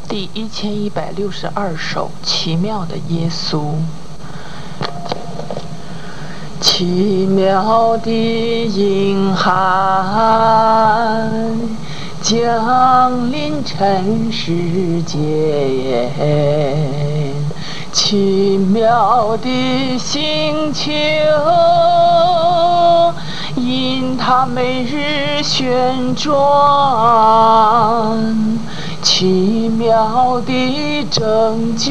第1162首《奇妙的耶稣》。奇妙的婴孩降临尘世间，奇妙的星球因他每日旋转，奇妙的拯救，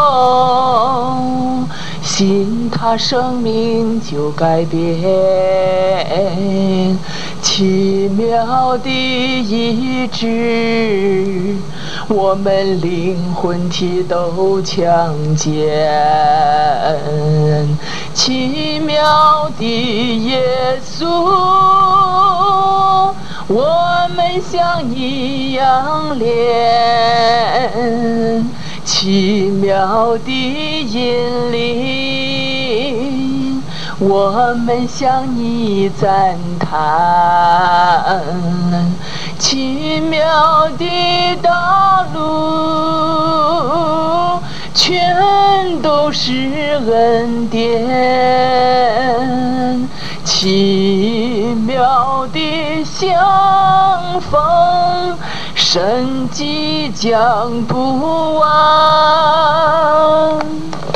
信他生命就改变，奇妙的医治，我们灵魂体都强健，奇妙的耶稣，我们像一样恋，奇妙的引领，我们向你赞叹，奇妙的道路全都是恩典，奇妙的相逢，神迹将不完。